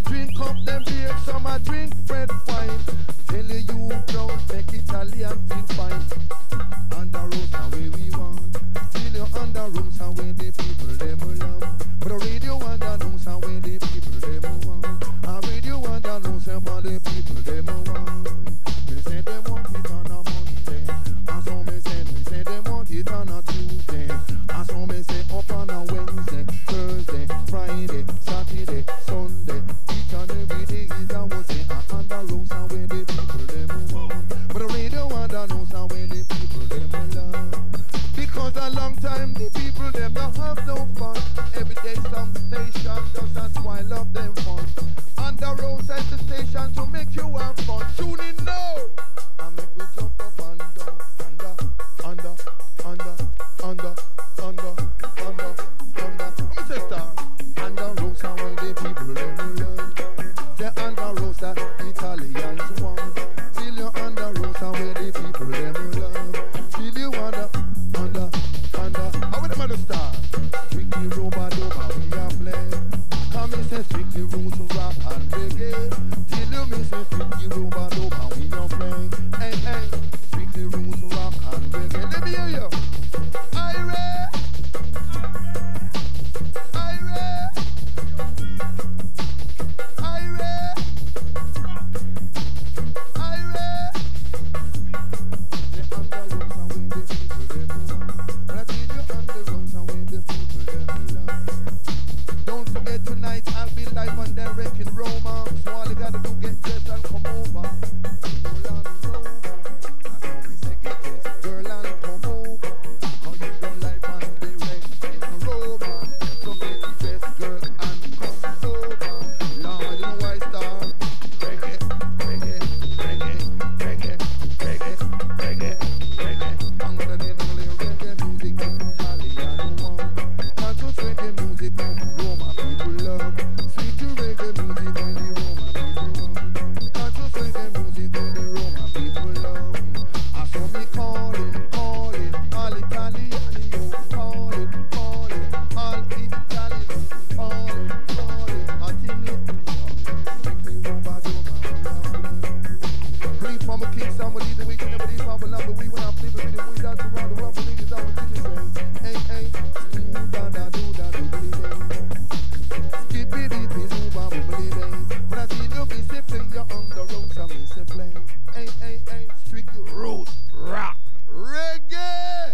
Drink up them beer, some a drink red wine. Tell you brown, make Italian feel fine. On the road now where we want. Till you on the rooms and where the people them love. But the radio on the news and where the people them want. A radio on the news and where the people them want. They say they want it on a Monday. And so me say they want it on a Tuesday. And so me say up on a Wednesday, Thursday, Friday, Saturday, Sunday. Each and every day is a Wednesday. And on the roads and where the people them want. But the radio on the news and where the people them love. Because a long time the people them don't have no fun. Every day some station does not spoil up them fun. On the roadside the station to make you have fun. Tune in now and make we jump up and down. Under. Let me say star. On the roads and where the people them love. They're on the roads that Italians want. Till you on the roads and where the people them love. Till you under. How would the star? Strictly Roba-Doba we are playing. Come and say strictly roots, rap and reggae. Till you me say strictly Roba-Doba we are playing. Hey, strictly roots, rap and reggae. Let me hear you. Ire. Tonight I'll be live and direct in Roma. So all you gotta do get dressed and come over. Girl and Roma. I know we say get dressed, girl and come over. How you done live and direct in Roma. So get dressed, girl and come over. Lord, you know why star? Reggae. I'm gonna need a little reggae music in Italian one. And so reggae music from Roma people love. Sweet reggae music when the Roma people want. And so reggae music when the Roma people love. I saw me calling, all Italian, yo, calling, all Italian, calling, until it Please, Mama King, somebody the weekend, everybody, Mama Lumber, we went out, people, we dance around the world, for niggas, I was